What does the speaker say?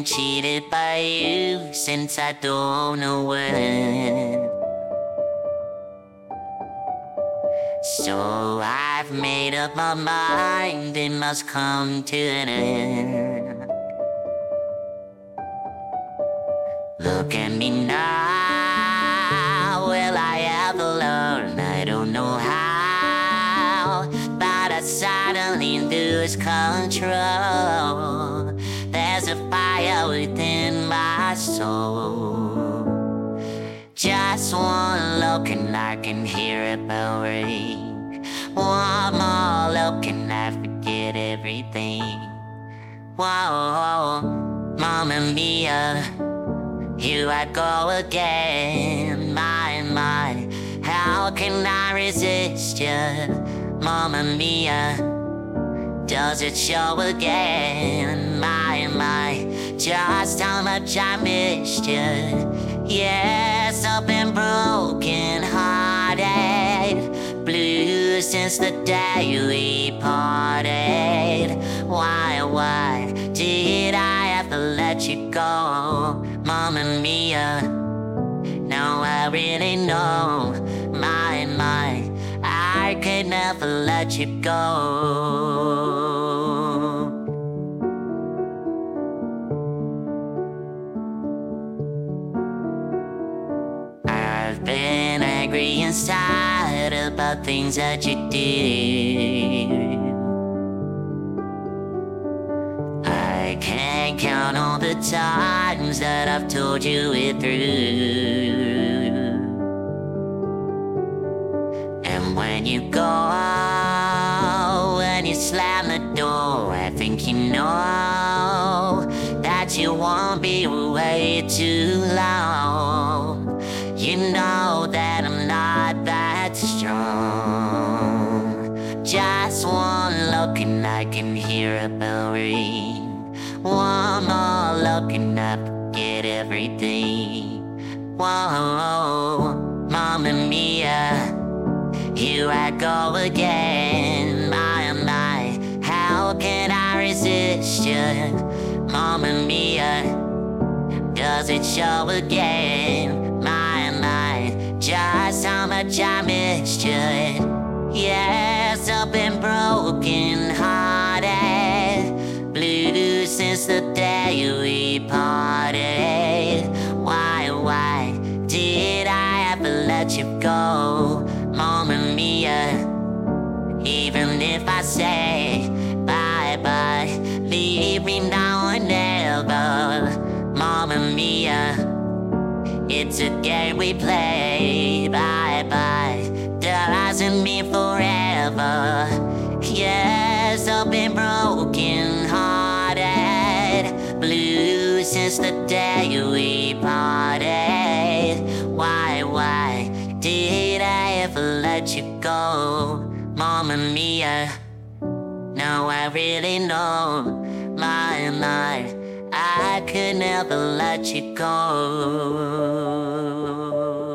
cheated by you since I don't know when. So I've made up my mind, it must come to an end. Look at me now, will I ever learn? I don't know how, but I suddenly lose control. There's a fire within my soul. Just one look and I can hear it ring. One more look and I forget everything. Whoa, Mamma Mia, here I go again. My, how can I resist you? Mamma Mia, does it show again? My, just how much I missed you. Yes, I've been broken hearted, blue since the day we parted. Why did I have to let you go? Mamma Mia, now I really know. My, I could never let you go. I've been angry inside about things that you did. I can't count all the times that I've told you it through. And when you go, when you slam the door, I think you know that you won't be away too long. You know that I'm not that strong. Just one look and I can hear a bell ring. One more look and I forget everything. Whoa, Mamma Mia, here I go again. My, how can I resist you? Mamma Mia, does it show again? My, just how much I missed you. Yes, I've been broken hearted, blue since the day we parted. Why did I ever let you go? Mamma Mia, even if I say bye, leave me now or never. Mamma Mia, it's a game we play. Bye, doesn't mean forever. Yes, I've been broken hearted, blue since the day we parted. Why did I ever let you go? Mamma Mia, now I really know. My, I could never let you go.